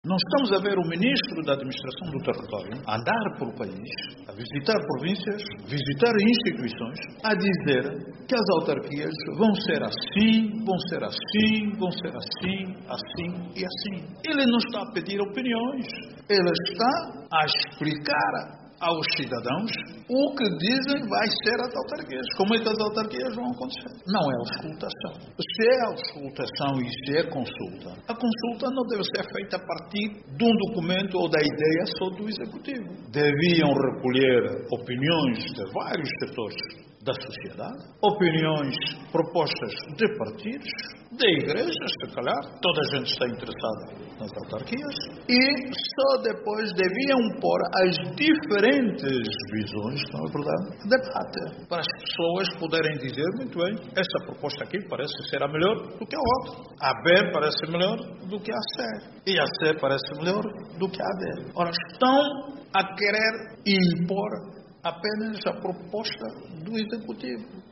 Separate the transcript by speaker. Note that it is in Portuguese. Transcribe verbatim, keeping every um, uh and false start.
Speaker 1: Não estamos a ver o Ministro da Administração do Território andar pelo país, a visitar províncias, visitar instituições, a dizer que as autarquias vão ser assim, vão ser assim, vão ser assim, assim e assim. Ele não está a pedir opiniões, ele está a explicar aos cidadãos o que dizem vai ser as autarquias. Como é que as autarquias vão acontecer? Não é auscultação. Se é auscultação e se é consulta, a consulta não deve ser feita a partir de um documento ou da ideia só do Executivo. Deviam recolher opiniões de vários setores da sociedade, opiniões propostas de partidos, de igrejas, se calhar, toda a gente está interessada nas autarquias, e só depois deviam pôr as diferentes visões, não é verdade, debate, para as pessoas poderem dizer, muito bem, essa proposta aqui parece ser a melhor do que a outra, a B parece melhor do que a C, e a C parece melhor do que a D. Ora, estão a querer impor apenas a proposta do Executivo.